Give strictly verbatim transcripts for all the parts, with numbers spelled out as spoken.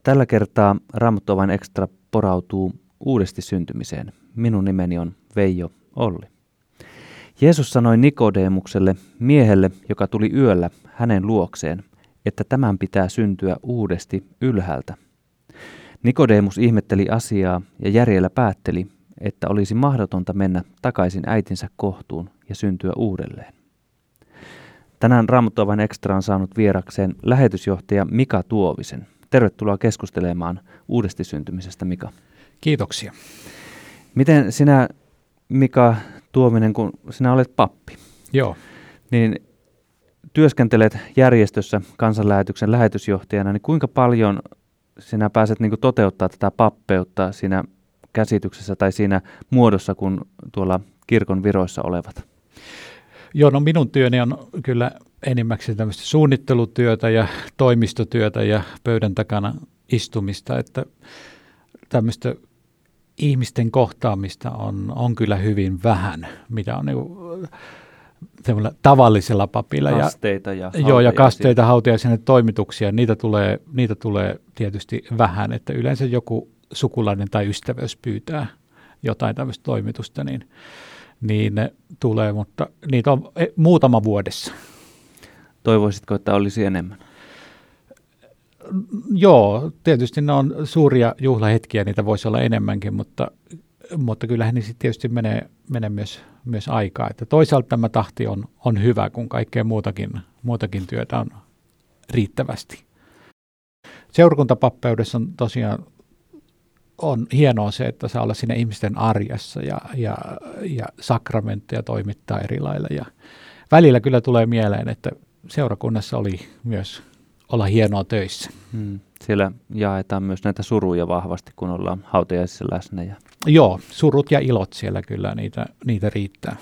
Tällä kertaa Raamattu Avain Extra porautuu uudesti syntymiseen. Minun nimeni on Veijo Olli. Jeesus sanoi Nikodeemukselle, miehelle, joka tuli yöllä hänen luokseen, että tämän pitää syntyä uudesti ylhäältä. Nikodeemus ihmetteli asiaa ja järjellä päätteli, että olisi mahdotonta mennä takaisin äitinsä kohtuun ja syntyä uudelleen. Tänään Raamattu Avain Extra on saanut vierakseen lähetysjohtaja Mika Tuovisen. Tervetuloa keskustelemaan uudesti syntymisestä, Mika. Kiitoksia. Miten sinä, Mika Tuovinen, kun sinä olet pappi, Joo. niin työskentelet järjestössä kansanlähetyksen lähetysjohtajana, niin kuinka paljon sinä pääset niin kuin toteuttaa tätä pappeutta siinä käsityksessä tai siinä muodossa, kun tuolla kirkon viroissa olevat? Joo, no minun työni on kyllä enimmäkseen tämmöistä suunnittelutyötä ja toimistotyötä ja pöydän takana istumista, että tämmöistä ihmisten kohtaamista on, on kyllä hyvin vähän, mitä on niin tavallisella papilla. Kasteita ja, ja Joo, ja kasteita, hautajaisia, toimituksia, niitä tulee, niitä tulee tietysti vähän, että yleensä joku sukulainen tai ystäväys pyytää jotain tämmöistä toimitusta, niin, niin ne tulee, mutta niitä on muutama vuodessa. Toivoisitko, että olisi enemmän? Joo, tietysti ne on suuria juhlahetkiä, niitä voisi olla enemmänkin, mutta, mutta kyllähän niissä tietysti menee, menee myös, myös aikaa. Että toisaalta tämä tahti on, on hyvä, kun kaikkea muutakin, muutakin työtä on riittävästi. Seurakuntapappeudessa on tosiaan on hienoa se, että saa olla siinä ihmisten arjessa ja, ja, ja sakramentteja toimittaa eri lailla. Ja välillä kyllä tulee mieleen, että seurakunnassa oli myös olla hienoa töissä. Hmm. Siellä jaetaan myös näitä suruja vahvasti, kun ollaan hautajaisissa läsnä. Ja... Joo, surut ja ilot siellä kyllä, niitä, niitä riittää.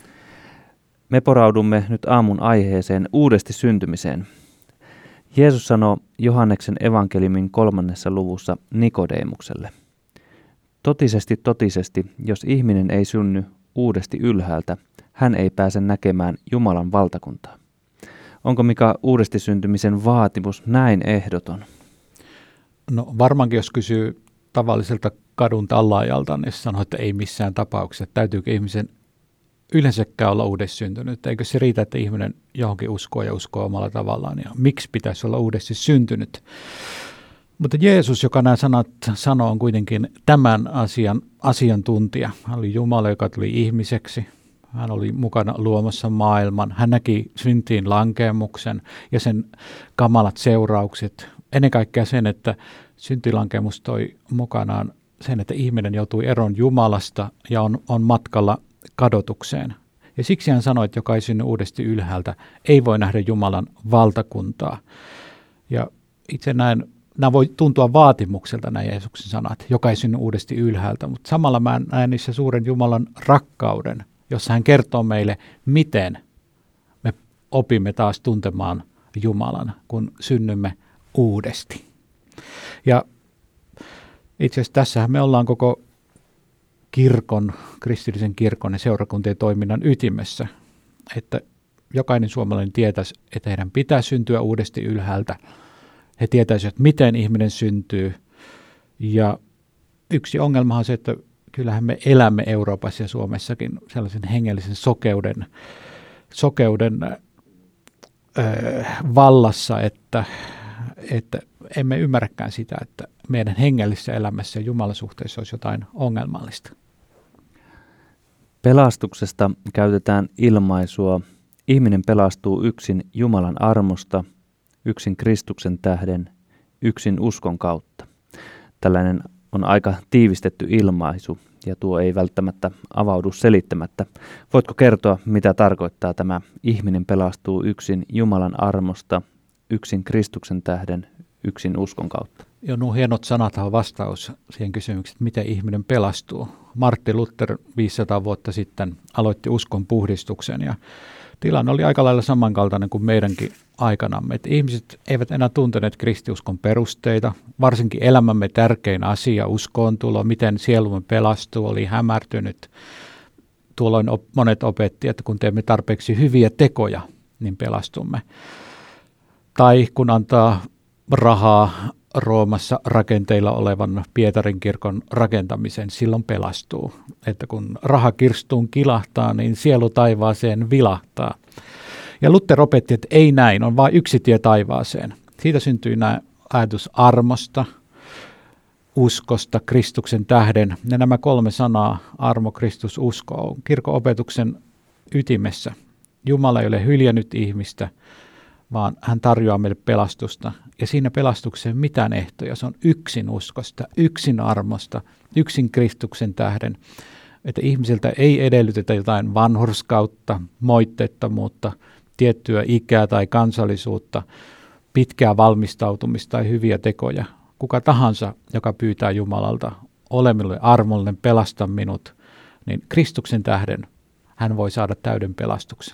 Me poraudumme nyt aamun aiheeseen uudesti syntymiseen. Jeesus sanoo Johanneksen evankeliumin kolmannessa luvussa Nikodeemukselle. Totisesti, totisesti, jos ihminen ei synny uudesti ylhäältä, hän ei pääse näkemään Jumalan valtakuntaa. Onko Mika uudesti syntymisen vaatimus näin ehdoton? No varmaankin jos kysyy tavalliselta kadun tallaajalta, niin sanoo, että ei missään tapauksessa. Täytyykö ihmisen yleensäkään olla uudesti syntynyt? Eikö se riitä, että ihminen johonkin uskoo ja uskoo omalla tavallaan? Ja miksi pitäisi olla uudesti syntynyt? Mutta Jeesus, joka nämä sanat sanoo, on kuitenkin tämän asian asiantuntija. Hän oli Jumala, joka tuli ihmiseksi. Hän oli mukana luomassa maailman. Hän näki syntiin lankeemuksen ja sen kamalat seuraukset. Ennen kaikkea sen, että syntilankeemus toi mukanaan sen, että ihminen joutui eroon Jumalasta ja on, on matkalla kadotukseen. Ja siksi hän sanoi, että joka ei synny uudesti ylhäältä, ei voi nähdä Jumalan valtakuntaa. Ja itse näen, nämä voi tuntua vaatimukselta nämä Jeesuksen sanat, joka ei synny uudesti ylhäältä, mutta samalla mä näen niissä suuren Jumalan rakkauden, jossa hän kertoo meille, miten me opimme taas tuntemaan Jumalan, kun synnymme uudesti. Ja itse asiassa tässähän me ollaan koko kirkon, kristillisen kirkon ja seurakuntien toiminnan ytimessä, että jokainen suomalainen tietäisi, että heidän pitää syntyä uudesti ylhäältä. He tietäisivät, miten ihminen syntyy. Ja yksi ongelma on se, että kyllähän me elämme Euroopassa ja Suomessakin sellaisen hengellisen sokeuden, sokeuden ö, vallassa, että, että emme ymmärräkään sitä, että meidän hengellisessä elämässä ja Jumalan suhteessa olisi jotain ongelmallista. Pelastuksesta käytetään ilmaisua. Ihminen pelastuu yksin Jumalan armosta, yksin Kristuksen tähden, yksin uskon kautta. Tällainen on aika tiivistetty ilmaisu ja tuo ei välttämättä avaudu selittämättä. Voitko kertoa, mitä tarkoittaa tämä ihminen pelastuu yksin Jumalan armosta, yksin Kristuksen tähden, yksin uskon kautta? Joo, nuo hienot sanat on vastaus siihen kysymykseen, että miten ihminen pelastuu. Martti Luther viisisataa vuotta sitten aloitti uskon puhdistuksen ja tilanne oli aika lailla samankaltainen kuin meidänkin aikanamme. Että ihmiset eivät enää tunteneet kristiuskon perusteita, varsinkin elämämme tärkein asia, uskoontulo, miten sielumme pelastuu, oli hämärtynyt. Tuolloin op- monet opetti, että kun teemme tarpeeksi hyviä tekoja, niin pelastumme. Tai kun antaa rahaa Roomassa rakenteilla olevan Pietarin kirkon rakentamisen, silloin pelastuu. Että kun raha kirstuun kilahtaa, niin sielu taivaaseen vilahtaa. Ja Luther opetti, että ei näin, on vain yksi tie taivaaseen. Siitä syntyy nämä ajatus armosta, uskosta, Kristuksen tähden. Ja nämä kolme sanaa, armo, Kristus, usko, on kirkon opetuksen ytimessä. Jumala ei ole hyljännyt ihmistä, vaan hän tarjoaa meille pelastusta. Ja siinä pelastukseen mitään ehtoja. Se on yksin uskosta, yksin armosta, yksin Kristuksen tähden. Että ihmisiltä ei edellytetä jotain vanhurskautta, moitteettomuutta, tiettyä ikää tai kansallisuutta, pitkää valmistautumista tai hyviä tekoja. Kuka tahansa, joka pyytää Jumalalta, ole minulle armollinen, pelasta minut, niin Kristuksen tähden hän voi saada täyden pelastuksen.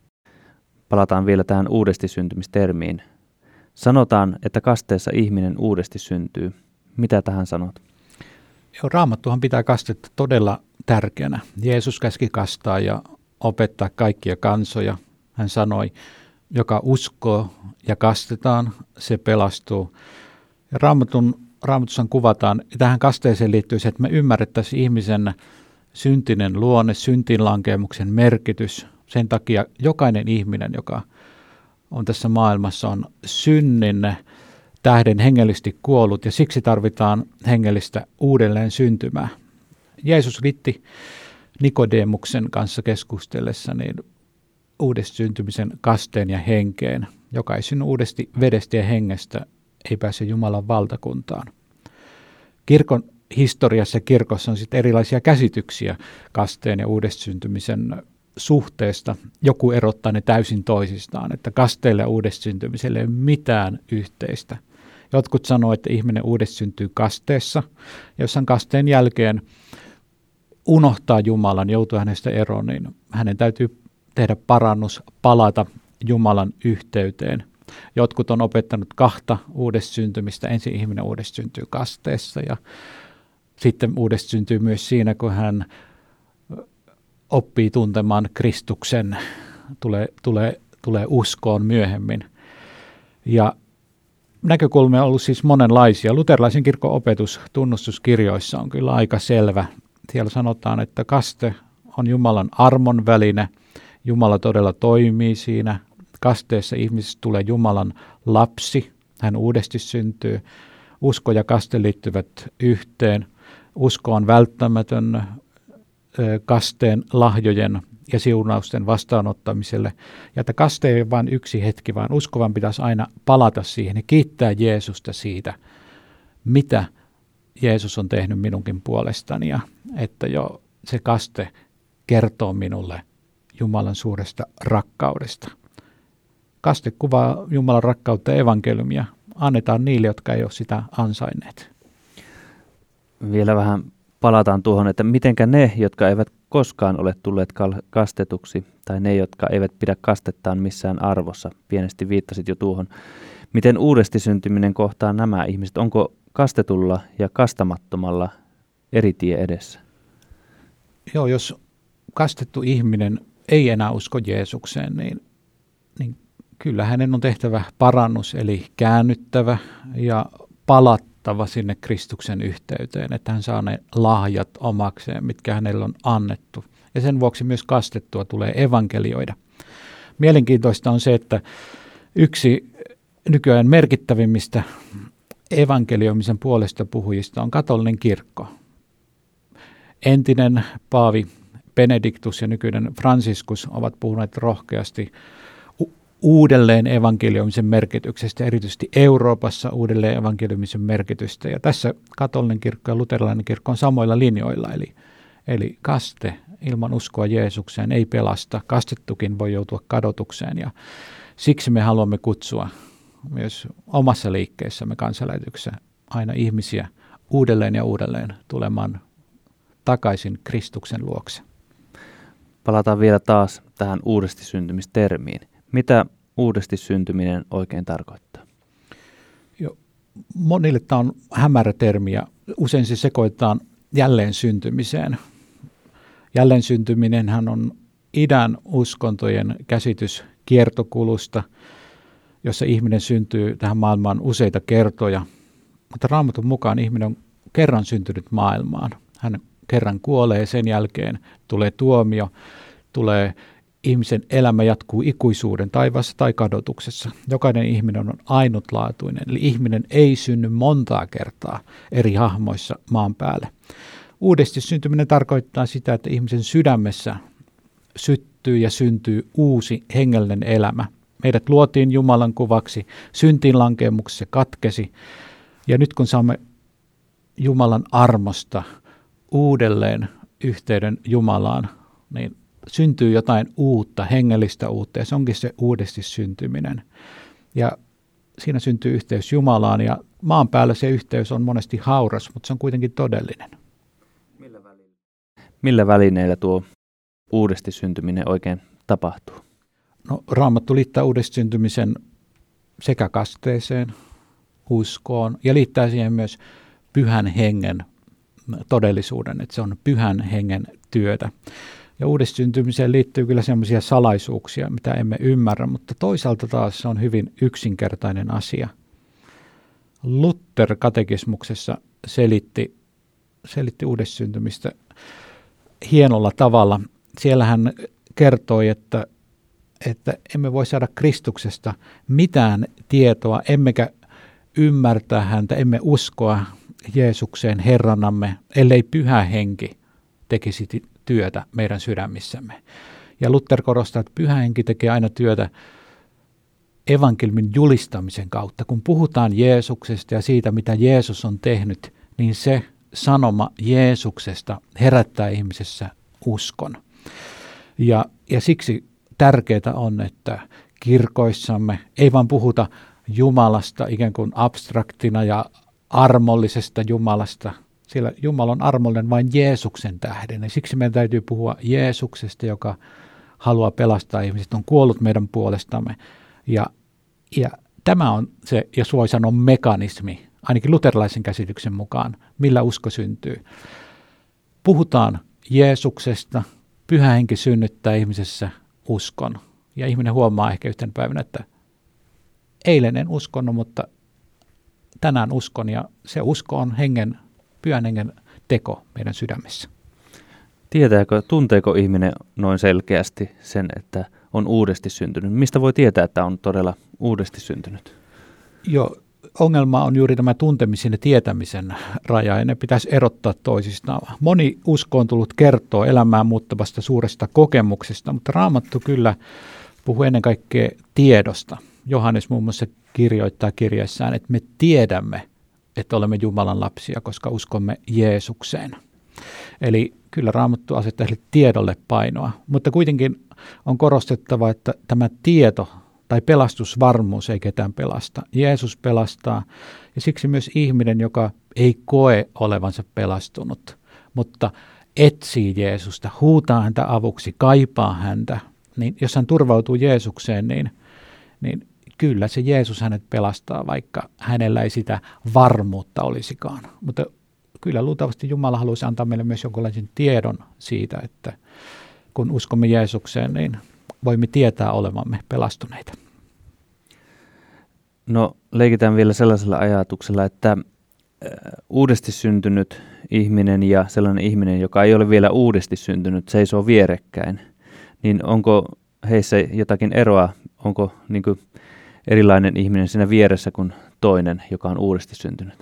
Palataan vielä tähän uudesti syntymistermiin. Sanotaan, että kasteessa ihminen uudesti syntyy. Mitä tähän sanot? Joo, Raamattuhan pitää kastetta todella tärkeänä. Jeesus käski kastaa ja opettaa kaikkia kansoja. Hän sanoi, joka uskoo ja kastetaan, se pelastuu. Ja Raamatun, Raamatussa kuvataan, ja tähän kasteeseen liittyy se, että me ymmärrettäisiin ihmisen syntinen luonne, syntiinlankeemuksen merkitys. Sen takia jokainen ihminen, joka on tässä maailmassa, on synnin tähden hengellisesti kuollut, ja siksi tarvitaan hengellistä uudelleen syntymää. Jeesus viitti Nikodemuksen kanssa keskustellessa niin uudesti syntymisen kasteen ja henkeen. Joka ei synny uudesti vedestä ja hengestä, ei pääse Jumalan valtakuntaan. Kirkon historiassa ja kirkossa on sitten erilaisia käsityksiä kasteen ja uudesti syntymisen suhteesta. Joku erottaa ne täysin toisistaan, että kasteelle ja uudesti syntymiselle ei ole mitään yhteistä. Jotkut sanoo, että ihminen uudesti syntyy kasteessa, ja jos hän kasteen jälkeen unohtaa Jumalan, joutuu hänestä eroon, niin hänen täytyy tehdä parannus, palata Jumalan yhteyteen. Jotkut on opettanut kahta uudesta syntymistä. Ensin ihminen uudesti syntyy kasteessa ja sitten uudesti syntyy myös siinä, kun hän oppii tuntemaan Kristuksen, tulee, tulee, tulee uskoon myöhemmin. Ja näkökulmia on ollut siis monenlaisia. Luterilaisen kirkon opetus tunnustuskirjoissa on kyllä aika selvä. Siellä sanotaan, että kaste on Jumalan armon väline. Jumala todella toimii siinä. Kasteessa ihmisestä tulee Jumalan lapsi. Hän uudesti syntyy. Usko ja kaste liittyvät yhteen. Usko on välttämätön kasteen lahjojen ja siunausten vastaanottamiselle. Ja että kaste ei ole vain yksi hetki, vaan uskovan pitäisi aina palata siihen ja kiittää Jeesusta siitä, mitä Jeesus on tehnyt minunkin puolestani. Ja että jo se kaste kertoo minulle Jumalan suuresta rakkaudesta. Kaste kuvaa Jumalan rakkautta ja evankeliumia. Annetaan niille, jotka ei ole sitä ansainneet. Vielä vähän palataan tuohon, että mitenkä ne, jotka eivät koskaan ole tulleet kastetuksi, tai ne, jotka eivät pidä kastettaan missään arvossa, pienesti viittasit jo tuohon, miten uudesti syntyminen kohtaa nämä ihmiset? Onko kastetulla ja kastamattomalla eri tie edessä? Joo, jos kastettu ihminen ei enää usko Jeesukseen, niin, niin kyllä hänen on tehtävä parannus, eli käännyttävä ja palattava sinne Kristuksen yhteyteen, että hän saa ne lahjat omakseen, mitkä hänellä on annettu. Ja sen vuoksi myös kastettua tulee evankelioida. Mielenkiintoista on se, että yksi nykyään merkittävimmistä evankelioimisen puolesta puhujista on katolinen kirkko. Entinen paavi Benediktus ja nykyinen Franciscus ovat puhuneet rohkeasti u- uudelleen evankelioimisen merkityksestä, erityisesti Euroopassa uudelleen evankelioimisen merkitystä. Ja tässä katolinen kirkko ja luterilainen kirkko on samoilla linjoilla, eli, eli kaste ilman uskoa Jeesukseen ei pelasta. Kastettukin voi joutua kadotukseen, ja siksi me haluamme kutsua myös omassa liikkeessämme kansanlähetyksessä aina ihmisiä uudelleen ja uudelleen tulemaan takaisin Kristuksen luokse. Palataan vielä taas tähän uudesti syntymistermiin. Mitä uudesti syntyminen oikein tarkoittaa? Jo, monille tämä on hämärä termi ja usein se sekoitetaan jälleen syntymiseen. Jälleen syntyminenhän on idän uskontojen käsitys kiertokulusta, jossa ihminen syntyy tähän maailmaan useita kertoja. mutta Raamatun mukaan ihminen on kerran syntynyt maailmaan. Hän kerran kuolee, sen jälkeen tulee tuomio, tulee ihmisen elämä jatkuu ikuisuuden taivaassa tai kadotuksessa. Jokainen ihminen on ainutlaatuinen, eli ihminen ei synny montaa kertaa eri hahmoissa maan päälle. Uudesti syntyminen tarkoittaa sitä, että ihmisen sydämessä syttyy ja syntyy uusi hengellinen elämä. Meidät luotiin Jumalan kuvaksi, syntiin lankemuksessa katkesi, ja nyt kun saamme Jumalan armosta uudelleen yhteyden Jumalaan, niin syntyy jotain uutta, hengellistä uutta, ja se onkin se uudesti syntyminen. Ja siinä syntyy yhteys Jumalaan, ja maan päällä se yhteys on monesti hauras, mutta se on kuitenkin todellinen. Millä välineillä, Millä välineillä tuo uudesti syntyminen oikein tapahtuu? No, Raamattu liittää uudesti syntymisen sekä kasteeseen, uskoon, ja liittää siihen myös pyhän hengen todellisuuden, että se on pyhän hengen työtä. Ja uudessyntymiseen liittyy kyllä sellaisia salaisuuksia, mitä emme ymmärrä, mutta toisaalta taas se on hyvin yksinkertainen asia. Luther katekismuksessa selitti, selitti uudessyntymistä hienolla tavalla. Siellä hän kertoi, että, että emme voi saada Kristuksesta mitään tietoa, emmekä ymmärtää häntä, emme uskoa Jeesukseen Herranamme, ellei pyhä henki tekisi työtä meidän sydämissämme. Ja Luther korostaa, että pyhä henki tekee aina työtä evankeliumin julistamisen kautta. Kun puhutaan Jeesuksesta ja siitä, mitä Jeesus on tehnyt, niin se sanoma Jeesuksesta herättää ihmisessä uskon. Ja, ja siksi tärkeää on, että kirkoissamme ei vaan puhuta Jumalasta ikään kuin abstraktina ja armollisesta Jumalasta, sillä Jumala on armollinen vain Jeesuksen tähden. Ja siksi meidän täytyy puhua Jeesuksesta, joka haluaa pelastaa ihmiset, on kuollut meidän puolestamme. Ja, ja tämä on se, jos voi sanoa, mekanismi, ainakin luterilaisen käsityksen mukaan, millä usko syntyy. Puhutaan Jeesuksesta, pyhä henki synnyttää ihmisessä uskon. Ja ihminen huomaa ehkä yhtenä päivänä, että eilen en uskonut, mutta tänään uskon, ja se usko on hengen, pyhän hengen teko meidän sydämessä. Tietääkö, tunteeko ihminen noin selkeästi sen, että on uudesti syntynyt? Mistä voi tietää, että on todella uudesti syntynyt? Joo, ongelma on juuri tämä tuntemisen ja tietämisen raja, ja ne pitäisi erottaa toisistaan. Moni usko on tullut kertoa elämään muuttavasta suuresta kokemuksesta, mutta Raamattu kyllä puhuu ennen kaikkea tiedosta. Johannes muun muassa kirjoittaa kirjassaan, että me tiedämme, että olemme Jumalan lapsia, koska uskomme Jeesukseen. Eli kyllä Raamattu asettaa tiedolle painoa, mutta kuitenkin on korostettava, että tämä tieto tai pelastusvarmuus ei ketään pelasta. Jeesus pelastaa, ja siksi myös ihminen, joka ei koe olevansa pelastunut, mutta etsii Jeesusta, huutaa häntä avuksi, kaipaa häntä, niin jos hän turvautuu Jeesukseen, niin, niin kyllä se Jeesus hänet pelastaa, vaikka hänellä ei sitä varmuutta olisikaan. Mutta kyllä luultavasti Jumala haluaisi antaa meille myös jonkinlaisen tiedon siitä, että kun uskomme Jeesukseen, niin voimme tietää olevamme pelastuneita. No leikitään vielä sellaisella ajatuksella, että uudesti syntynyt ihminen ja sellainen ihminen, joka ei ole vielä uudesti syntynyt, seisoo vierekkäin. Niin onko heissä jotakin eroa? Onko niin kuin erilainen ihminen siinä vieressä kuin toinen, joka on uudesti syntynyt?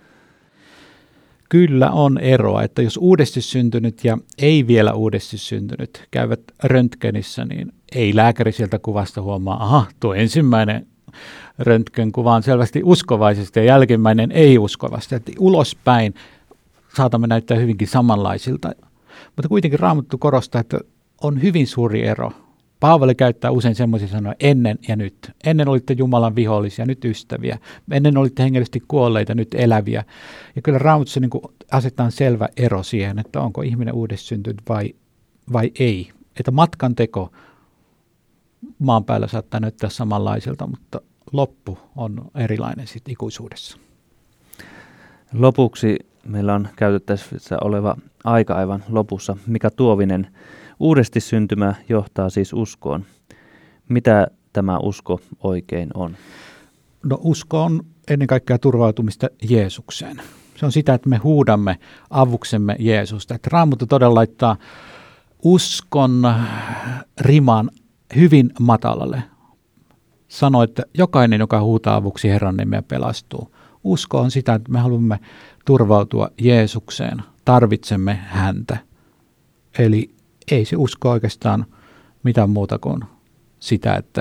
Kyllä on eroa, että jos uudesti syntynyt ja ei vielä uudesti syntynyt käyvät röntgenissä, niin ei lääkäri sieltä kuvasta huomaa, aha, tuo ensimmäinen röntgenkuva on selvästi uskovaisesti ja jälkimmäinen ei uskovasti. Että ulospäin saatamme näyttää hyvinkin samanlaisilta, mutta kuitenkin Raamattu korostaa, että on hyvin suuri ero. Paavali käyttää usein semmoisia sanoja ennen ja nyt. Ennen olitte Jumalan vihollisia, nyt ystäviä. Ennen olitte hengellisesti kuolleita, nyt eläviä. Ja kyllä Raamatussa niin asetetaan selvä ero siihen, että onko ihminen uudesti syntynyt vai, vai ei. Että matkan teko maan päällä saattaa näyttää samanlaisilta, mutta loppu on erilainen sitten ikuisuudessa. Lopuksi meillä on käytettävissä oleva aika aivan lopussa. Mika Tuovinen, uudesti syntymä johtaa siis uskoon. Mitä tämä usko oikein on? No usko on ennen kaikkea turvautumista Jeesukseen. Se on sitä, että me huudamme avuksemme Jeesusta. Että Raamattu todella laittaa uskon riman hyvin matalalle. Sanoi, että jokainen, joka huutaa avuksi Herran nimeä, pelastuu. Usko on sitä, että me haluamme turvautua Jeesukseen. Tarvitsemme häntä. Eli ei se usko oikeastaan mitään muuta kuin sitä, että,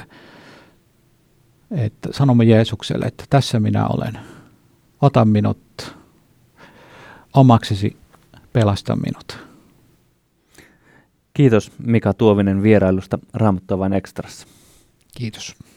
että sanomme Jeesukselle, että tässä minä olen. Ota minut omaksesi, pelasta minut. Kiitos Mika Tuovinen vierailusta Raamattua vain ekstrassa. Kiitos.